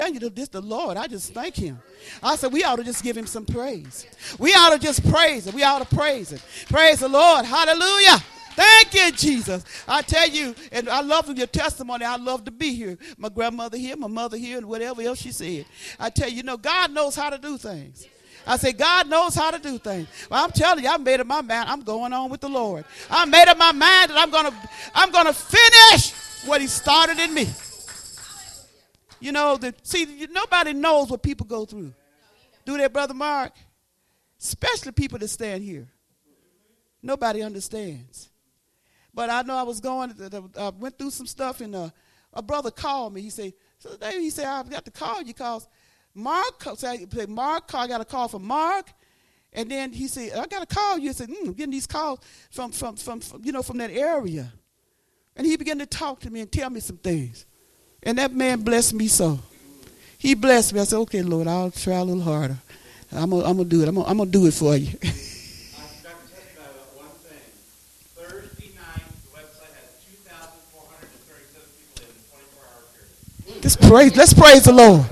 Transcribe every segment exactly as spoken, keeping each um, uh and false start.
You know, this the Lord. I just thank him. I said we ought to just give him some praise. We ought to just praise him. We ought to praise him. Praise the Lord. Hallelujah. Thank you, Jesus. I tell you, and I love your testimony. I love to be here. My grandmother here, my mother here, and whatever else she said. I tell you, you know, God knows how to do things. I say, God knows how to do things. Well, I'm telling you, I made up my mind. I'm going on with the Lord. I made up my mind that I'm gonna, I'm gonna finish what he started in me. You know, the, see, nobody knows what people go through. Do they, Brother Mark? Especially people that stand here. Nobody understands. But I know I was going, I went through some stuff, and uh, a brother called me. He said, so David, he said, I've got to call you because Mark, so I said, Mark, I got a call from Mark. And then he said, I got to call you. I said, mm, I'm getting these calls from, from, from, from, you know, from that area. And he began to talk to me and tell me some things. And that man blessed me so. He blessed me. I said, okay, Lord, I'll try a little harder. I'm going I'm to do it. I'm going to do it for you. Let's praise, let's praise the Lord.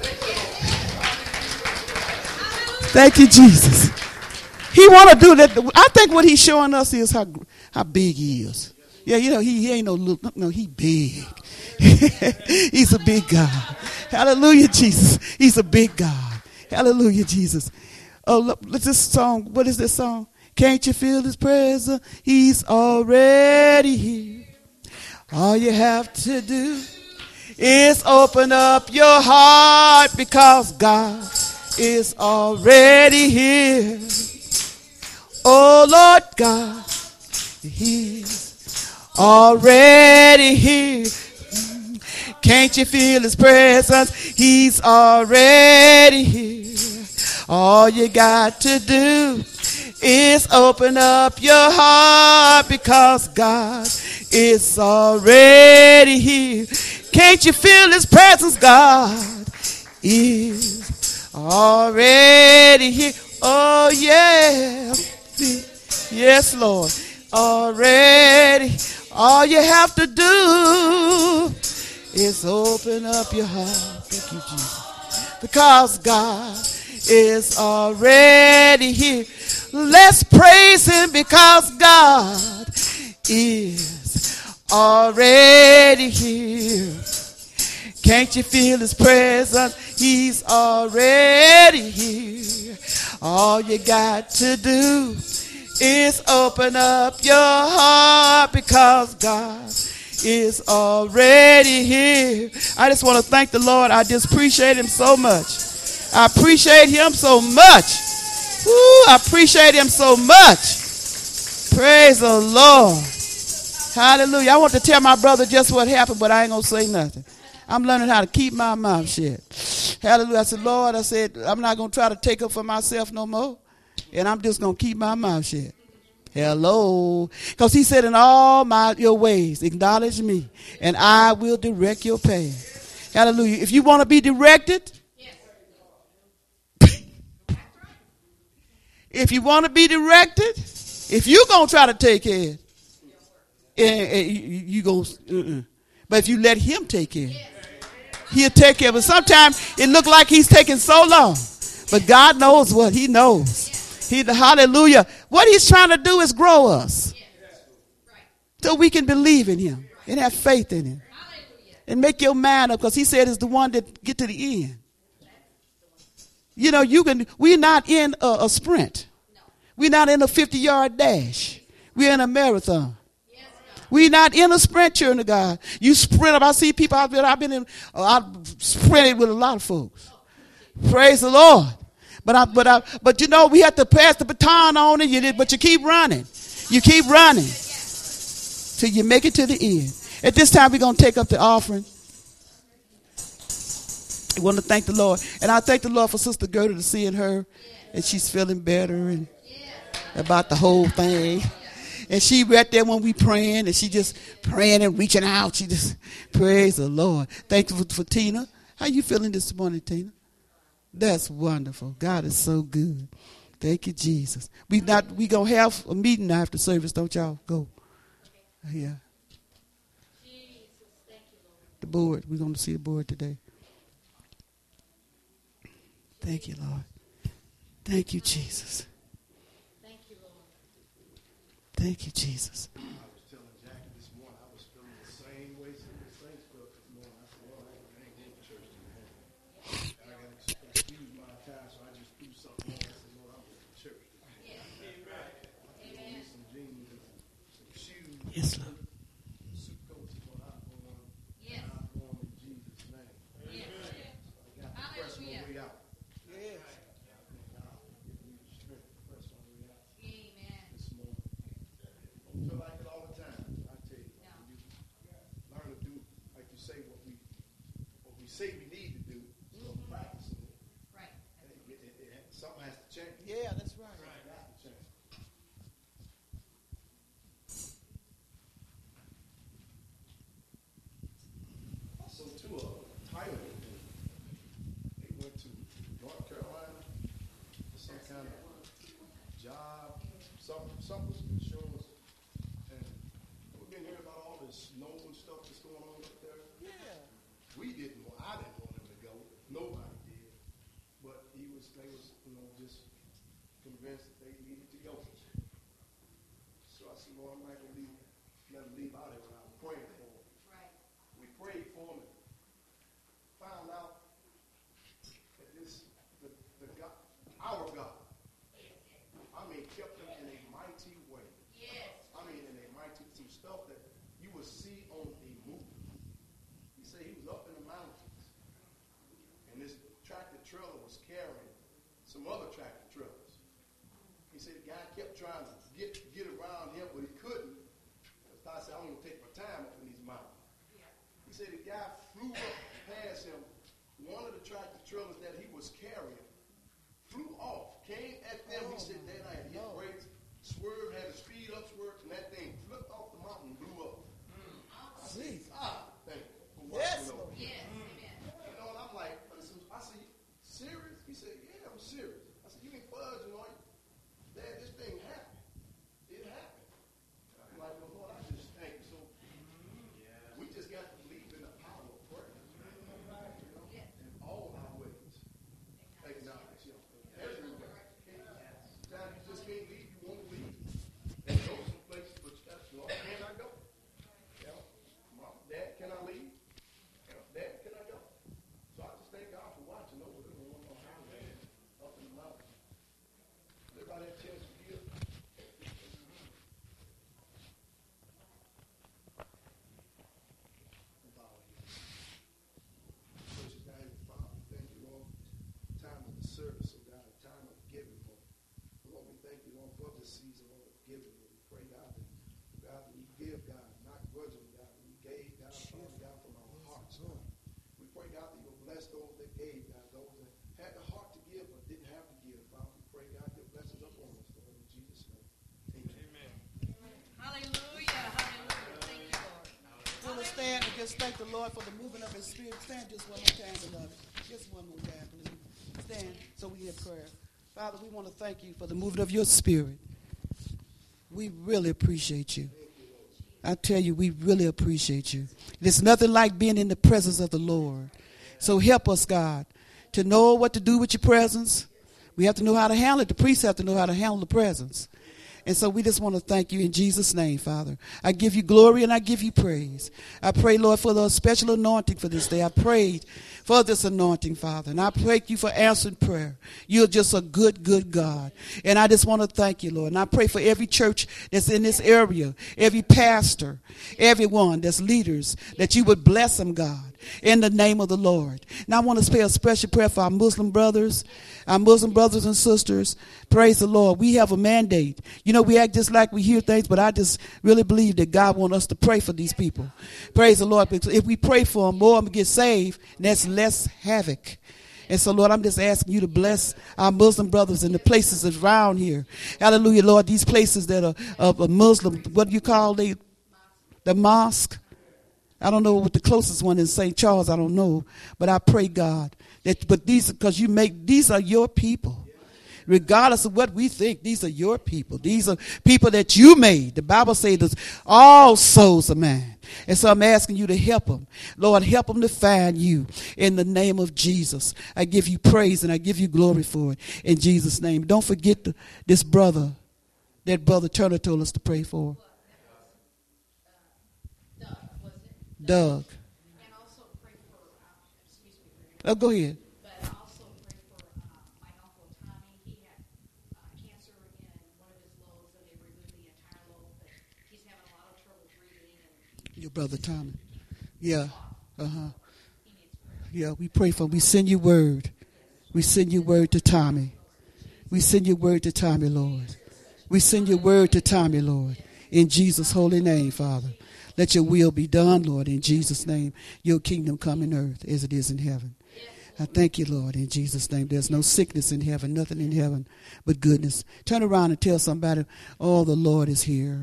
Thank you, Jesus. He want to do that. I think what he's showing us is how how big he is. Yeah, you know, he, he ain't no little, no, he big. He's a big God. Hallelujah, Jesus. He's a big God. Hallelujah, Jesus. Oh, look, this song, what is this song? Can't you feel his presence? He's already here. All you have to do is open up your heart because God is already here. Oh, Lord God, he's already here. Can't you feel his presence? He's already here. All you got to do is open up your heart because God is already here. Can't you feel his presence? God is already here. Oh, yeah. Yes, Lord. Already. All you have to do is open up your heart. Thank you, Jesus. Because God is already here. Let's praise him because God is already here. Can't you feel his presence? He's already here. All you got to do is open up your heart because God is already here. I just want to thank the Lord. I just appreciate him so much. I appreciate him so much. Woo, I appreciate him so much. Praise the Lord. Hallelujah. I want to tell my brother just what happened, but I ain't going to say nothing. I'm learning how to keep my mouth shut. Hallelujah. I said, Lord, I said, I'm not going to try to take up for myself no more. And I'm just going to keep my mouth shut. Hello. Because he said, in all my your ways, acknowledge me, and I will direct your path. Hallelujah. If you want to be directed, if you want to be directed, if you're going to try to take care, eh, eh, you, you go, uh-uh. But if you let him take care, he'll take care. But sometimes it looks like he's taking so long. But God knows what he knows. He, hallelujah. What he's trying to do is grow us so we can believe in him and have faith in him and make your mind up, because he said it's the one that get to the end. You know, you can. We're not in a, a sprint. We're not in a fifty-yard dash. We're in a marathon. We're not in a sprint, children of God. You sprint up. I see people out there. I've been in. Uh, I've sprinted with a lot of folks. Praise the Lord. But I, but I, but you know, we have to pass the baton on it. You did, but you keep running. You keep running till you make it to the end. At this time, we're gonna take up the offering. I want to thank the Lord, and I thank the Lord for Sister Gerda to seeing her, and she's feeling better and about the whole thing. And she right there when we praying, and she just praying and reaching out. She just praise the Lord. Thank you for, for Tina. How you feeling this morning, Tina? That's wonderful. God is so good. Thank you, Jesus. We not we gonna have a meeting after service, don't y'all? Go. Yeah. The board. We're gonna see the board today. Thank you, Lord. Thank you, Jesus. Thank you, Lord. Thank you, Jesus. I was telling Jackie this morning, I was feeling the same way some of the saints felt this morning. I said, Lord, I ain't going to church today. I got to excuse my time, so I just do something else. I said, Lord, I'm going to church today. Yes. I need some jeans and some shoes. Yes, Lord. Suit coats is what I'm going. Yes. And I'm going in Jesus' name. Yes. So I got to press my Hallelujah. way out. Yes. I think God will give me the strength to press my way out Amen. this morning. Don't feel like it all the time. I tell you, No. when you learn to do, like you say, what we what we say we need to do, so practicing it. Right. And it, it, it, it, something has to change. Yeah, that's right. Something has to change. Also, too, uh, Tyler, they went to North Carolina for some kind of job, some some was insurance, and we've been hearing about all this snow and stuff that's going on up there. Yeah. We didn't want, I didn't want him to go. Nobody did. But he was, they was, you know, just convinced that they needed to go. So I said, Lord, I'm not going to leave, let him leave out here when I'm praying for him. Right. We prayed for him and found out that this, the, the God, our God, I mean, kept him in a mighty way. Yes. I mean, in a mighty, some stuff that you would see on a movie. He said he was up in the mountains, and this tractor trailer was carrying some other tractor trailers. He said the guy kept trying to get get around him, but he couldn't. I said, I'm going to take my time up in these mountains. He said the guy flew up past him. One of the tractor trailers that he was carrying flew off, came at them. He said, then I had hit brakes, swerved, had to speed up, swerved, and that thing flipped off the mountain and blew up. I said, God, thank you for watching Yes, over. Lord. Yes. Amen. You know, and I'm like, listen, I said, serious? He said, yeah, I'm serious. I said, you ain't fudging, are you? Dad, this thing happened. It happened. I'm like, well, Lord, I just thank you. So we just got to believe in the power of prayer. You know, in all our ways. Acknowledge Him. Everywhere. Sometimes you just can't leave. You want to leave. And go some places, but you got to, Lord, can I go? You know, Mom, Dad, can I leave? You know, Dad, can I go? So I just thank God for watching over them on the highway up in the mountains. Everybody had a chance to give. Gracious God and Father, we thank you, Lord, time of the service, oh God, a time of giving, Lord. Lord, we thank you, Lord, for this season, Lord, of giving. Lord. We pray, God, that, God, that we give, God, not grudgingly, God, that we gave, God, Father, God, from our hearts, Lord. We pray, God, that you will bless those that gave, God, those that had the heart to give but didn't have to give. Father, we pray, God, your blessings upon us, Lord, in Jesus' name. Amen. Hallelujah. Hallelujah. Thank you, Lord. We're going to stand and just thank the Lord for the moving of His Spirit. Stand just one more time, beloved. Just one more time, please. Stand so we hear prayer. Father, we want to thank you for the moving of your Spirit. We really appreciate you. I tell you, we really appreciate you. There's nothing like being in the presence of the Lord. So help us, God, to know what to do with your presence. We have to know how to handle it. The priests have to know how to handle the presence. And so we just want to thank you in Jesus' name, Father. I give you glory and I give you praise. I pray, Lord, for the special anointing for this day. I prayed for this anointing, Father. And I thank you for answering prayer. You're just a good, good God. And I just want to thank you, Lord. And I pray for every church that's in this area, every pastor, everyone that's leaders, that you would bless them, God, in the name of the Lord. And I want to say a special prayer for our Muslim brothers, our Muslim brothers and sisters. Praise the Lord. We have a mandate. You know, we act just like we hear things, but I just really believe that God wants us to pray for these people. Praise the Lord. Because if we pray for them, more of them get saved, and that's less havoc. And so, Lord, I'm just asking you to bless our Muslim brothers in the places around here. Hallelujah, Lord. These places that are of a Muslim, what do you call they? The mosque. I don't know what the closest one is, Saint Charles. I don't know. But I pray, God, that, but these, because you make, these are your people. Regardless of what we think, these are your people. These are people that you made. The Bible says that all souls are mine. And so I'm asking you to help them. Lord, help them to find you in the name of Jesus. I give you praise and I give you glory for it in Jesus' name. Don't forget the, this brother that Brother Turner told us to pray for. Doug, was it? Doug. And also pray for, um, excuse me, Oh, go ahead. but also pray for uh, my uncle Tommy. He had uh, cancer in one of his lobes, and they removed the entire lobe, but he's having a lot of trouble breathing. And Your brother Tommy. Yeah. Uh-huh. he needs prayer. Yeah, we pray for him. We send your word. We send your word to Tommy. We send your word to Tommy, Lord. We send your word to Tommy, Lord. In Jesus' holy name, Father. Let your will be done, Lord, in Jesus' name. Your kingdom come in earth as it is in heaven. I thank you, Lord, in Jesus' name. There's no sickness in heaven, nothing in heaven but goodness. Turn around and tell somebody, oh, the Lord is here.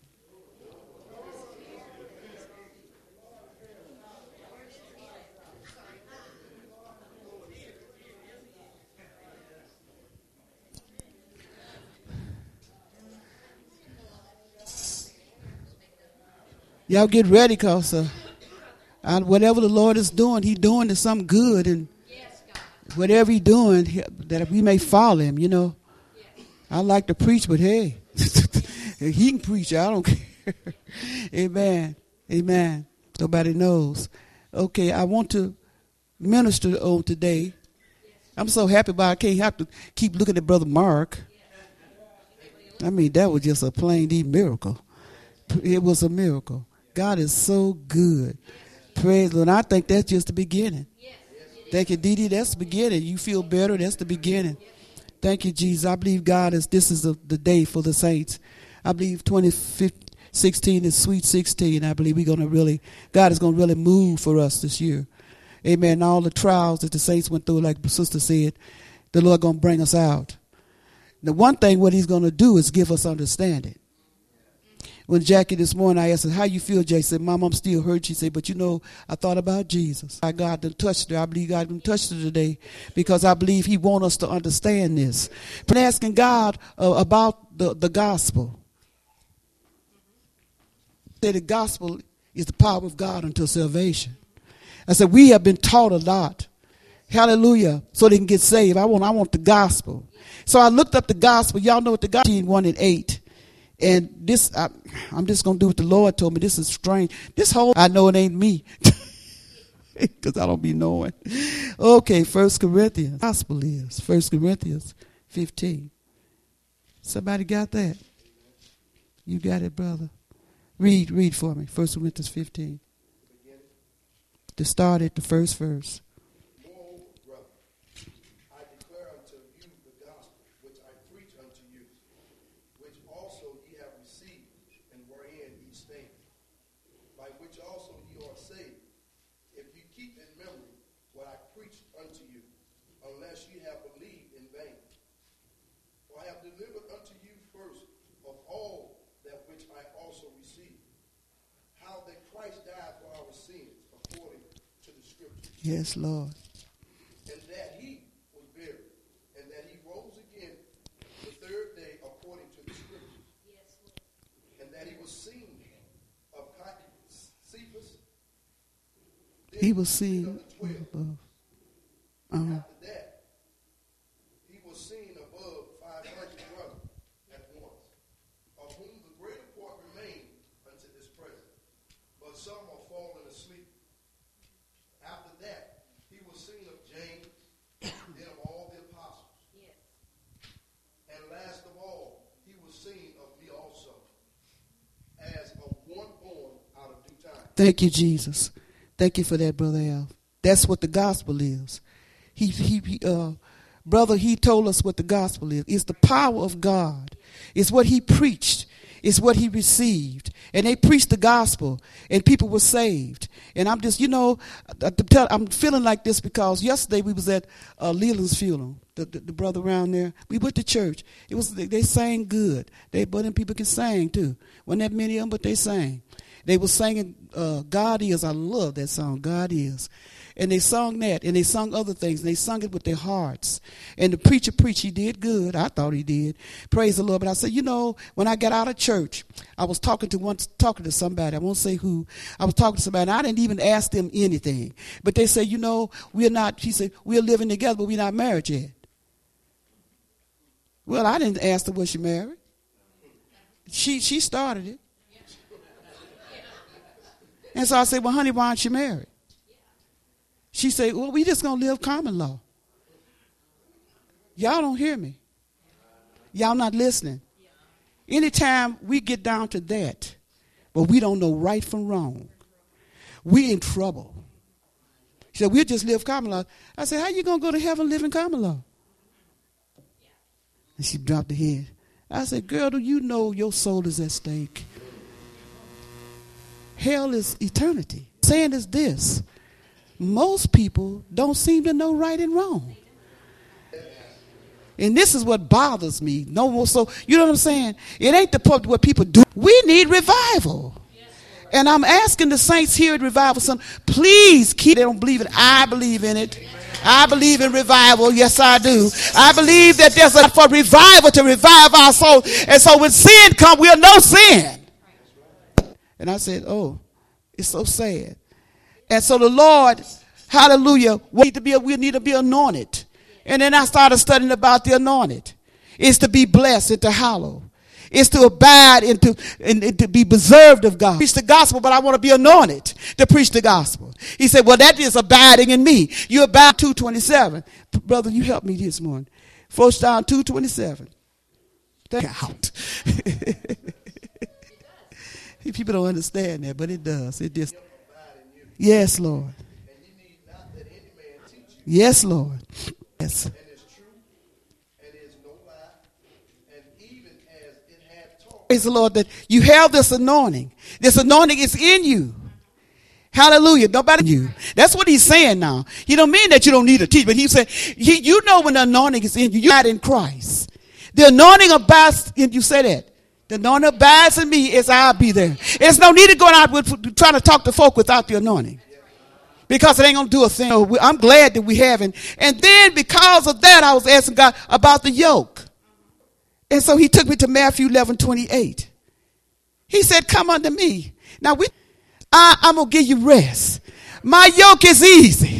Y'all get ready, because uh, uh, whatever the Lord is doing, He's doing is something good. And Yes, God. whatever He's doing, he, that we may follow Him, you know. Yes. I like to preach, but hey, He can preach. I don't care. Amen. Amen. Nobody knows. Okay, I want to minister on today. I'm so happy, but I can't have to keep looking at Brother Mark. I mean, that was just a plain deep miracle. It was a miracle. God is so good. Praise the Lord. I think that's just the beginning. Thank you, Dee Dee. That's the beginning. You feel better. That's the beginning. Thank you, Jesus. I believe God is, this is the, the day for the saints. I believe twenty sixteen is sweet sixteen. I believe we're going to really, God is going to really move for us this year. Amen. All the trials that the saints went through, like the sister said, the Lord going to bring us out. The one thing what He's going to do is give us understanding. When Jackie this morning, I asked her, how you feel, Jackie? She said, Mom, I'm still hurt. She said, but you know, I thought about Jesus. I God done touched her. I believe God done touched her today, because I believe He wants us to understand this. But asking God uh, about the, the gospel. Say the gospel is the power of God unto salvation. I said, we have been taught a lot. Hallelujah. So they can get saved. I want, I want the gospel. So I looked up the gospel. Y'all know what the gospel is, one and eight. And this, I, I'm just going to do what the Lord told me. This is strange. This whole, I know it ain't me, because I don't be knowing. Okay, First Corinthians. Gospel is First Corinthians fifteen. Somebody got that? You got it, brother. Read, read for me. First Corinthians fifteen. To start at the first verse. Yes, Lord. And that He was buried, and that He rose again the third day according to the scriptures. Yes, Lord. And that He was seen of Cephas. He was seen above. Uh-huh. After that, He was seen above five hundred brothers at once, of whom the greater part remain unto this present, but some are fallen asleep. After that, He was seen of James, then of all the apostles. Yes. And last of all, He was seen of me also, as of one born out of due time. Thank you, Jesus. Thank you for that, Brother Al. That's what the gospel is. He, he, he uh, brother, he told us what the gospel is. It's the power of God. It's what He preached. It's what He received. And they preached the gospel, and people were saved. And I'm just, you know, I'm feeling like this because yesterday we was at uh, Leland's funeral, the, the, the brother around there. We went to church. It was they, they sang good. They, but then people can sing too. Wasn't that many of them, but they sang. They were singing uh, God Is. I love that song, God Is. And they sung that, and they sung other things, and they sung it with their hearts. And the preacher preached. He did good. I thought he did. Praise the Lord. But I said, you know, when I got out of church, I was talking to one, talking to somebody. I won't say who. I was talking to somebody, and I didn't even ask them anything. But they said, you know, we're not, he said, we're living together, but we're not married yet. Well, I didn't ask her, was she married? She, she started it. And so I said, well, honey, why aren't you married? She said, well, we just going to live common law. Y'all don't hear me. Y'all not listening. Anytime we get down to that, but we don't know right from wrong, we in trouble. She said, we'll just live common law. I said, how you going to go to heaven living common law? And she dropped her head. I said, girl, do you know your soul is at stake? Hell is eternity. Saying is this. Most people don't seem to know right and wrong. And this is what bothers me. No more so, you know what I'm saying? It ain't the part what people do. We need revival. And I'm asking the saints here at Revival Son, please keep, they don't believe it. I believe in it. I believe in revival. Yes, I do. I believe that there's a for revival to revive our soul. And so when sin comes, we'll know sin. And I said, oh, it's so sad. And so the Lord, hallelujah, we need to be, we need to be anointed. And then I started studying about the anointed. It's to be blessed and to hallow. It's to abide and to, and, and to be preserved of God. Preach the gospel, but I want to be anointed to preach the gospel. He said, well, that is abiding in me. You abide two twenty-seven. Brother, you helped me this morning. First John two twenty-seven. Out. People don't understand that, but it does. It just. Yes, Lord. Yes, Lord. Yes. Praise the Lord that you have this anointing. This anointing is in you. Hallelujah. Nobody you. That's what he's saying now. He don't mean that you don't need a teacher, but he said, he, you know when the anointing is in you, you're not in Christ. The anointing abides in you. Say that. The anointing abides in me as I'll be there. There's no need of going out with trying to talk to folk without the anointing. Because it ain't going to do a thing. So I'm glad that we haven't. And then because of that, I was asking God about the yoke. And so he took me to Matthew eleven twenty-eight. He said, come unto me. Now, we, I, I'm going to give you rest. My yoke is easy.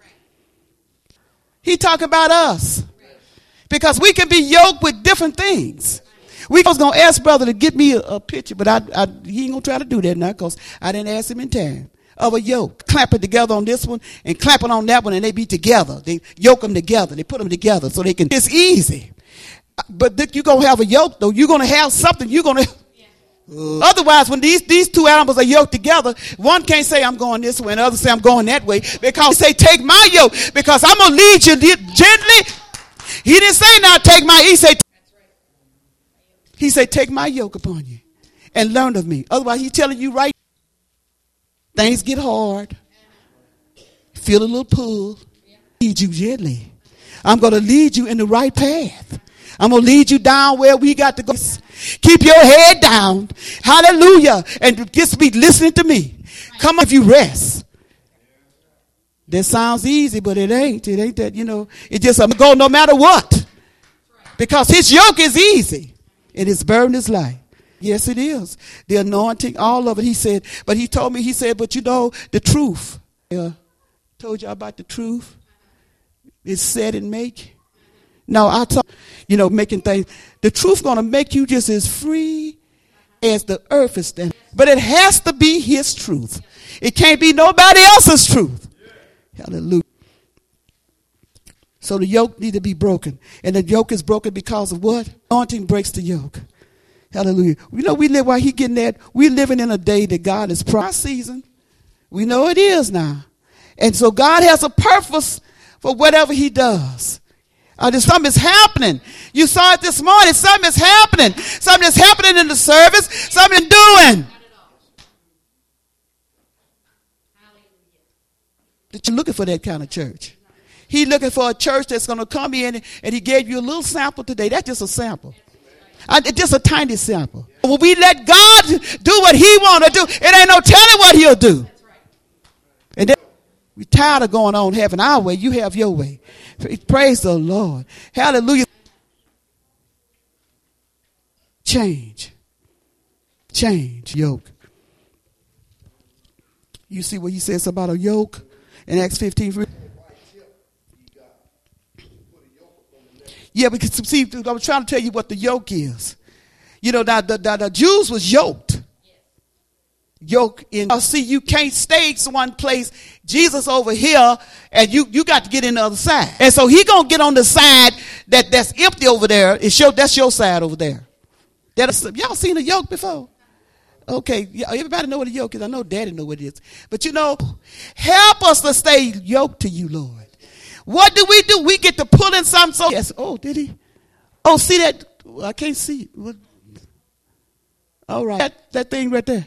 He talking about us. Because we can be yoked with different things. We was going to ask brother to get me a, a picture, but I, I, he ain't going to try to do that now because I didn't ask him in time. Of a yoke. Clamp it together on this one and clamp it on that one and they be together. They yoke them together. They put them together so they can. It's easy. But you're going to have a yoke though. You're going to have something. You're going to. Uh, otherwise, when these, these two animals are yoked together, one can't say I'm going this way and the other say I'm going that way. Because he say take my yoke because I'm going to lead you gently. He didn't say now take my, he said, he said take my yoke upon you and learn of me. Otherwise, he's telling you right. Things get hard. Feel a little pull. Lead you gently. I'm going to lead you in the right path. I'm going to lead you down where we got to go. Keep your head down. Hallelujah. And just be listening to me. Come on if you rest. That sounds easy, but it ain't. It ain't that, you know. It just, I'm going to go no matter what. Because his yoke is easy. And his burden is light. Yes, it is. The anointing, all of it. He said, but he told me, he said, but you know, the truth. Uh, told you about the truth. It's set and make. No, I talk, you know, making things. The truth going to make you just as free as the earth is standing. But it has to be his truth. It can't be nobody else's truth. Hallelujah. So the yoke need to be broken. And the yoke is broken because of what? Anointing breaks the yoke. Hallelujah. You know, we live while he getting that. We're living in a day that God is promised season. We know it is now. And so God has a purpose for whatever he does. Uh, there's something is happening. You saw it this morning. Something is happening. Something is happening in the service. Something doing. That you're looking for that kind of church. He's looking for a church that's going to come in and he gave you a little sample today. That's just a sample. I, it's just a tiny sample. When we let God do what he want to do, it ain't no telling what he'll do. And then, We're tired of going on having our way. You have your way. Praise the Lord. Hallelujah. Change. Change. Yoke. You see what he says about a yoke in Acts fifteen? Yeah, because see, I was trying to tell you what the yoke is. You know, the, the, the, the Jews was yoked. Yoke in. See, you can't stay one place. Jesus over here, and you you got to get in the other side. And so he gonna get on the side that that's empty over there. It's your that's your side over there. That y'all seen a yoke before? Okay, everybody know what a yoke is. I know Daddy know what it is. But you know, help us to stay yoked to you, Lord. What do we do? We get to pull in something. So yes. Oh, did he? Oh, see that? I can't see. What? All right, that, that thing right there.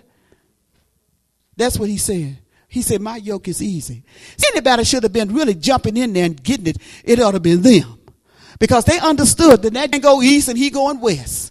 That's what he said. He said, my yoke is easy. Anybody should have been really jumping in there and getting it. It ought to be them. Because they understood that that didn't go east and he going west.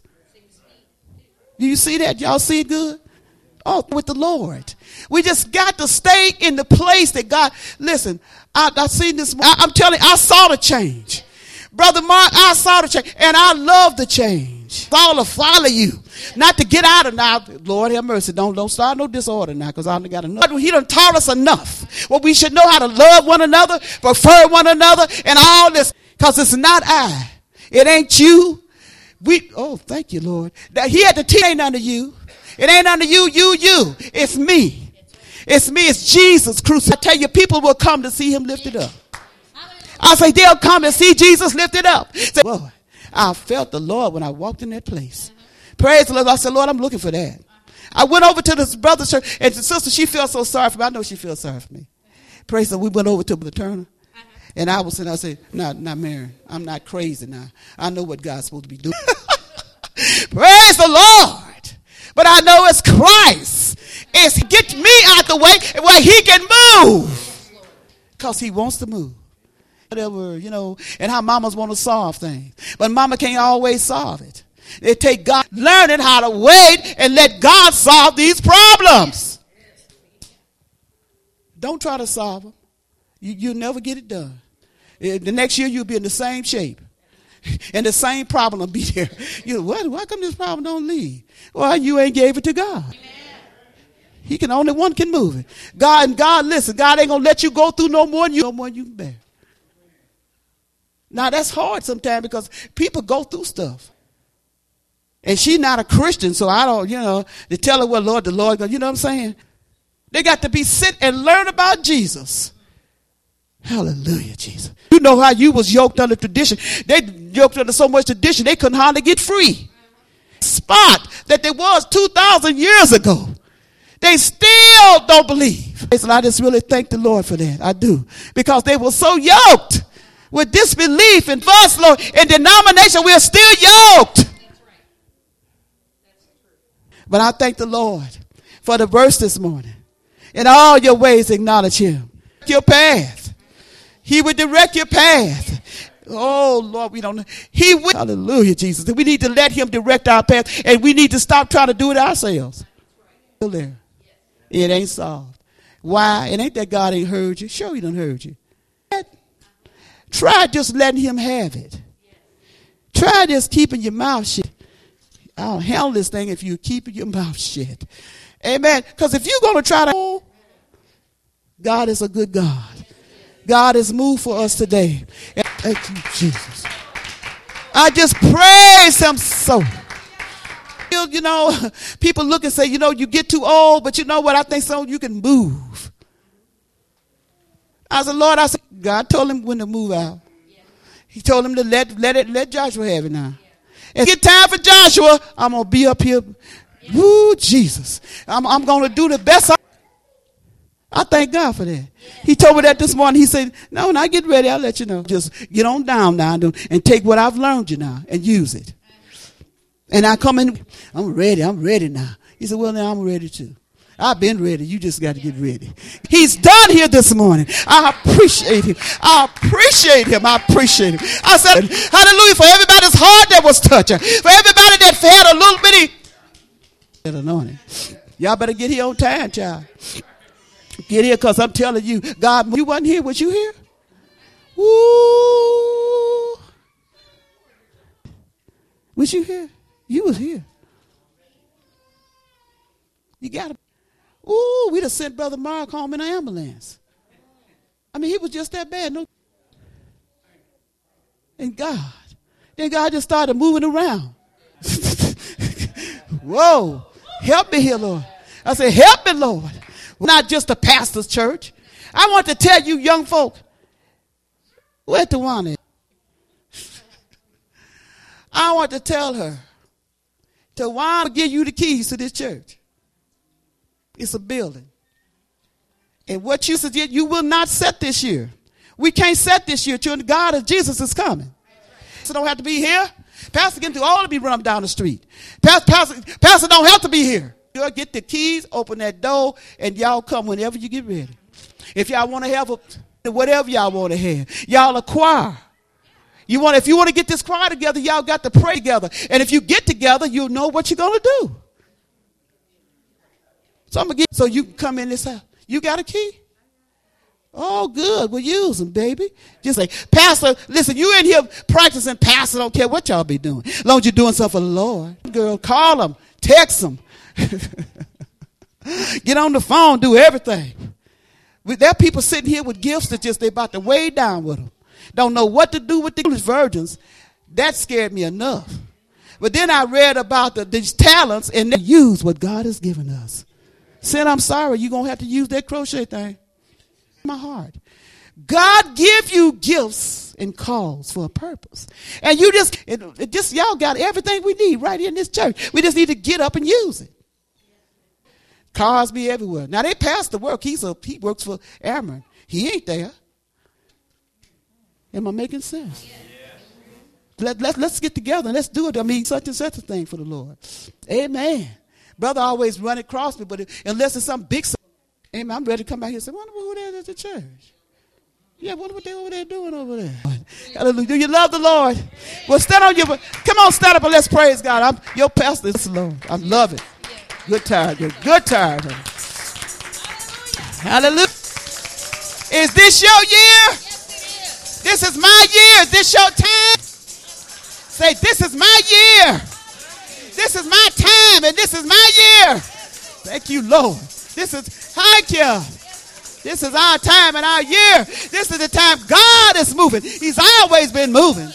Do you see that? Y'all see it good? Oh, with the Lord. We just got to stay in the place that God, listen, I, I seen this. I, I'm telling you, I saw the change. Brother Mark, I saw the change. And I love the change. All to follow you. Not to get out of now. Lord have mercy. Don't, don't start no disorder now because I only got enough. He done taught us enough. Well, we should know how to love one another, prefer one another, and all this. Because it's not I. It ain't you. We, oh, thank you, Lord. That he had to teach. It ain't under you. It ain't under you, you, you. It's me. It's me. It's Jesus crucified. I tell you, people will come to see him lifted up. I say they'll come and see Jesus lifted up. Say, Lord, I felt the Lord when I walked in that place. Praise the Lord. I said, Lord, I'm looking for that. I went over to this brother's church, and the sister, she felt so sorry for me. I know she feels sorry for me. Praise the Lord. We went over to the Turner. And I was saying, I said, no, not Mary. I'm not crazy now. I know what God's supposed to be doing. Praise the Lord. But I know it's Christ. It's get me out the way where he can move. Because he wants to move. Whatever, you know, and how mamas want to solve things. But mama can't always solve it. It take God learning how to wait and let God solve these problems. Don't try to solve them. You, you'll never get it done. The next year you'll be in the same shape. And the same problem will be there. You know, what? Why come this problem don't leave? Well, you ain't gave it to God. Amen. He can only one can move it. God and God, listen, God ain't gonna let you go through no more than you, no more than you can bear. Now that's hard sometimes because people go through stuff. And she's not a Christian, so I don't, you know, to tell her, well, Lord, the Lord, you know what I'm saying? They got to be sit and learn about Jesus. Hallelujah, Jesus. You know how you was yoked under tradition. They yoked under so much tradition, they couldn't hardly get free. Spot that there was two thousand years ago. They still don't believe. And I just really thank the Lord for that. I do. Because they were so yoked with disbelief and false Lord and denomination. We're still yoked. That's right. That's true. But I thank the Lord for the verse this morning. In all your ways acknowledge him. Your path. He would direct your path. Oh, Lord, we don't know. He will. Hallelujah, Jesus. We need to let him direct our path, and we need to stop trying to do it ourselves. Still there. It ain't solved. Why? It ain't that God ain't heard you. Sure, he done heard you. Try just letting him have it. Try just keeping your mouth shut. I'll handle this thing if you keep your mouth shut. Amen. Because if you're going to try to, God is a good God. God has moved for us today. Thank you, Jesus. I just praise him so. You know, people look and say, you know, you get too old, but you know what? I think so you can move. I said, Lord, I said, God told him when to move out. He told him to let let it let Joshua have it now. And get time for Joshua, I'm gonna be up here. Woo, Jesus. I'm I'm gonna do the best I I thank God for that. He told me that this morning. He said, no, when I get ready, I'll let you know. Just get on down now and take what I've learned you now and use it. And I come in, I'm ready. I'm ready now. He said, well, now I'm ready too. I've been ready. You just got to get ready. He's done here this morning. I appreciate him. I appreciate him. I appreciate him. I said, hallelujah, for everybody's heart that was touching. For everybody that had a little bitty anointing. Y'all better get here on time, child. Get here, because I'm telling you, God, you wasn't here. Was you here? Woo! Was you here? You was here. You got to. Ooh, we'd have sent Brother Mark home in an ambulance. I mean, he was just that bad. No. And God. Then God just started moving around. Whoa. Help me here, Lord. I said, help me, Lord. Not just a pastor's church. I want to tell you young folk, where Tawana is? I want to tell her, Tawana will give you the keys to this church. It's a building. And what you suggest, you will not set this year. We can't set this year till God of Jesus is coming. Pastor don't have to be here. Pastor can do all to be run down the street. Pastor, pastor, pastor don't have to be here. You'll get the keys, open that door, and y'all come whenever you get ready. If y'all want to have a, whatever y'all want to have, y'all a choir. You want, if you want to get this choir together, y'all got to pray together. And if you get together, you'll know what you're going to do. So I'm gonna get, so you can come in this house. You got a key? Oh, good. We'll use them, baby. Just like, Pastor, listen, you in here practicing. Pastor don't care what y'all be doing. As long as you're doing something for the Lord. Girl, call them. Text them. Get on the phone. Do everything. There are people sitting here with gifts that just they about to weigh down with them. Don't know what to do with the virgins. That scared me enough. But then I read about the, these talents and they use what God has given us. Said, I'm sorry, you're going to have to use that crochet thing. My heart. God give you gifts and calls for a purpose. And you just, it, it just, y'all got everything we need right here in this church. We just need to get up and use it. Cars be everywhere. Now they passed the work. He's a, he works for Airman. He ain't there. Am I making sense? Let, let, let's get together and let's do it. I mean, such and such a thing for the Lord. Amen. Brother always run across me, but it, unless it's some big, amen, I'm ready to come back here and say, wonder who that is at the church. Yeah, wonder what they over there doing over there. Hallelujah. Do you love the Lord? Well, stand on your, come on, stand up and let's praise God. I'm your pastor. It's Lord. I love it. Good tired. Good, good tired. Hallelujah. Is this your year? This is my year. Is this your time? Say, this is my year. This is my time and this is my year. Thank you, Lord. This is, thank you. This is our time and our year. This is the time God is moving. He's always been moving.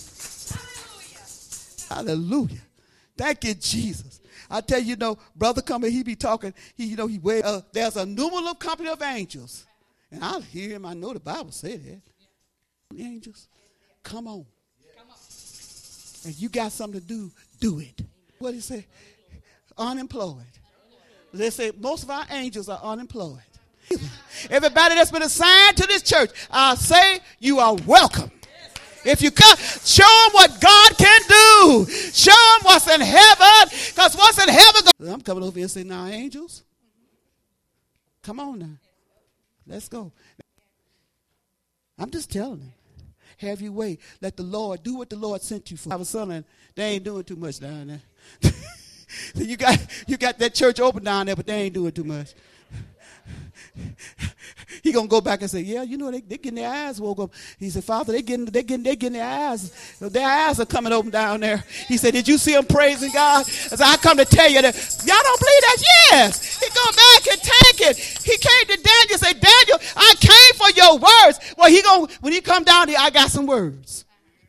Hallelujah. Thank you, Jesus. I tell you, you know, brother coming, he be talking. He, you know, he wear, uh, there's a numerous company of angels. And I'll hear him. I know the Bible said that. Angels, come on. And you got something to do, do it. What did he say? Unemployed. They say most of our angels are unemployed. Everybody that's been assigned to this church, I say you are welcome. If you come, show them what God can do. Show them what's in heaven. Because what's in heaven. I'm coming over here and saying, now, angels, come on now. Let's go. I'm just telling them. Have you wait. Let the Lord do what the Lord sent you for. I have a son and they ain't doing too much down there. you got you got that church open down there, but they ain't doing too much. He gonna go back and say, yeah, you know, they they getting their eyes woke up. He said, Father, they getting they getting they getting their eyes, their eyes are coming open down there. He said, did you see them praising God? I said, I come to tell you that y'all don't believe that. Yes, he go back and take it. He came to Daniel and said, Daniel, I came for your words. Well, he gonna when he come down here, I got some words.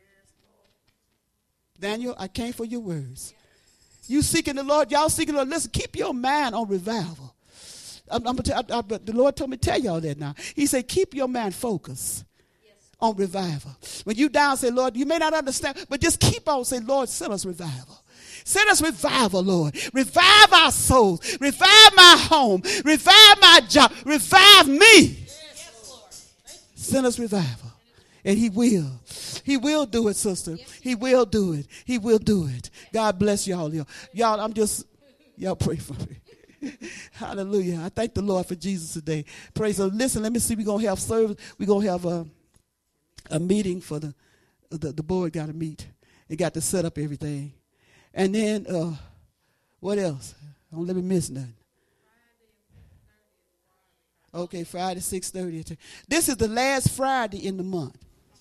Daniel, I came for your words. You seeking the Lord, y'all seeking the Lord. Listen, keep your mind on revival. I'm, I'm tell, I, I, the Lord told me to tell y'all that now. He said, keep your mind focused yes. on revival. When you down, say, Lord, you may not understand, but just keep on saying, Lord, send us revival. Send us revival, Lord. Revive our souls. Revive my home. Revive my job. Revive me. Yes, Lord. Send us revival. And he will. He will do it, sister. He will do it. He will do it. God bless y'all. Y'all, I'm just, y'all pray for me. Hallelujah. I thank the Lord for Jesus today. Praise the Lord. Listen, let me see. We're going to have service. We're going to have a, a meeting for the, the, the board got to meet. They got to set up everything. And then, uh, what else? Don't let me miss nothing. Okay, Friday, six thirty. This is the last Friday in the month.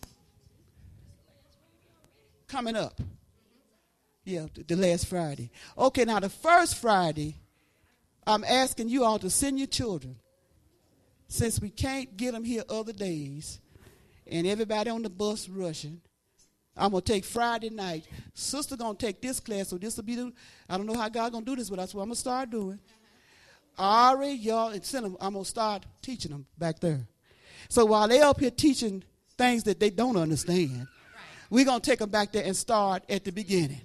Coming up. Yeah, the last Friday. Okay, now the first Friday, I'm asking you all to send your children. Since we can't get them here other days, and everybody on the bus rushing, I'm going to take Friday night. Sister going to take this class, so this will be the, I don't know how God going to do this, but that's what I'm going to start doing. Ari, y'all, and send them, I'm going to start teaching them back there. So while they up here teaching things that they don't understand, right, we're going to take them back there and start at the beginning.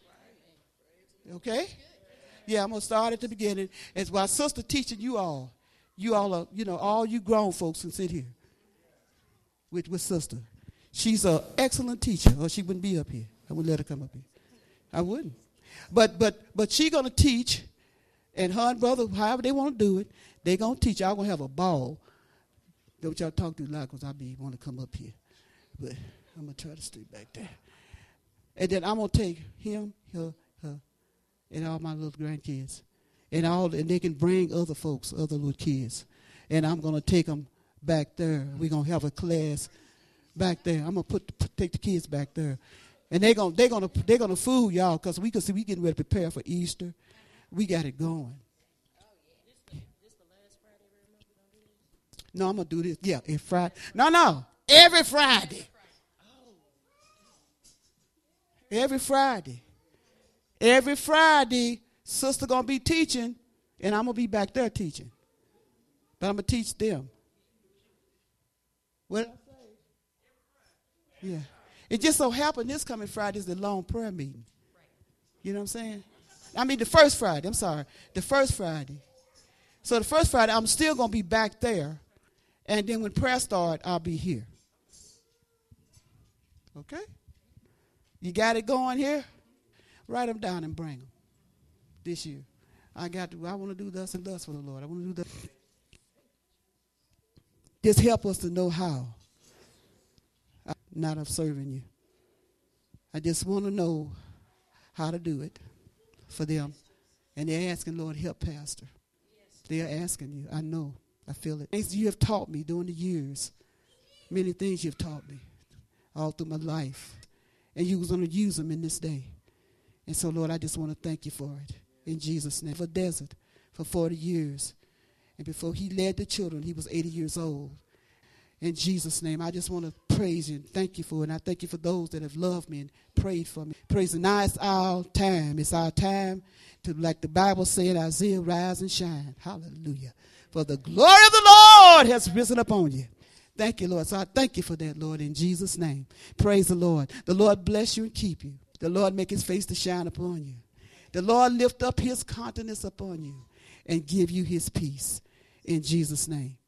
Okay? Yeah, I'm going to start at the beginning. As while sister teaching you all, you all are, you know, all you grown folks can sit here with, with sister. She's an excellent teacher, or she wouldn't be up here. I wouldn't let her come up here. I wouldn't. But but but she's going to teach, and her and brother, however they want to do it, they're going to teach. I'm going to have a ball. Don't y'all talk too loud because I be want to come up here. But I'm going to try to stay back there. And then I'm going to take him, her, her, and all my little grandkids. And all, and they can bring other folks, other little kids. And I'm going to take them back there. We're going to have a class back there. I'm going to put, put take the kids back there. And they're going they're gonna, they're gonna fool y'all because we can see we getting ready to prepare for Easter. We got it going. No, I'm going to do this. Yeah, every Friday. No, no. Every Friday. Every Friday. Every Friday, sister going to be teaching, and I'm going to be back there teaching. But I'm going to teach them. What? Yeah. It just so happened this coming Friday is the long prayer meeting. You know what I'm saying? I mean, the first Friday. I'm sorry. The first Friday. So the first Friday, I'm still going to be back there. And then when prayer starts, I'll be here. Okay? You got it going here? Write them down and bring them this year. I got to, I want to do thus and thus for the Lord. I want to do that. Just help us to know how. I'm not of serving you. I just want to know how to do it for them. And they're asking, Lord, help Pastor. Yes. They're asking you. I know. I feel it. Things you have taught me during the years. Many things you've taught me all through my life. And you was going to use them in this day. And so, Lord, I just want to thank you for it. In Jesus' name. For desert for forty years. And before he led the children, he was eighty years old. In Jesus' name, I just want to praise you and thank you for it. And I thank you for those that have loved me and prayed for me. Praise the now it's our time. It's our time to, like the Bible said, Isaiah, rise and shine. Hallelujah. For the glory of the Lord has risen upon you. Thank you, Lord. So I thank you for that, Lord, in Jesus' name. Praise the Lord. The Lord bless you and keep you. The Lord make his face to shine upon you. The Lord lift up his countenance upon you and give you his peace. In Jesus' name.